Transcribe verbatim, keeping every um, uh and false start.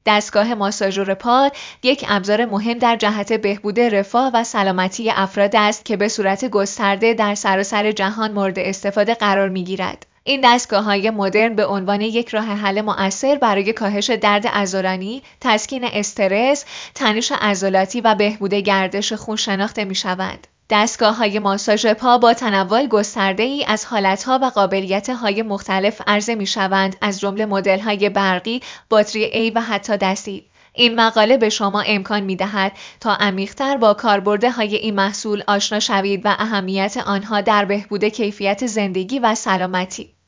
دستگاه ماساژور پا یک ابزار مهم در جهت بهبود رفاه و سلامتی افراد است که به صورت گسترده در سراسر جهان مورد استفاده قرار می‌گیرد. این دستگاه‌های مدرن به عنوان یک راه حل مؤثر برای کاهش درد عضلانی، تسکین استرس، تنش عضلاتی و بهبود گردش خون شناخته می‌شوند. دستگاه‌های ماساژ پا با تنوع گسترده‌ای از حالت‌ها و قابلیت‌های مختلف عرضه می‌شوند، از جمله مدل‌های برقی، باتری A و حتی دستی. این مقاله به شما امکان می‌دهد تا عمیق‌تر با کاربردهای این محصول آشنا شوید و اهمیت آنها در بهبود کیفیت زندگی و سلامتی.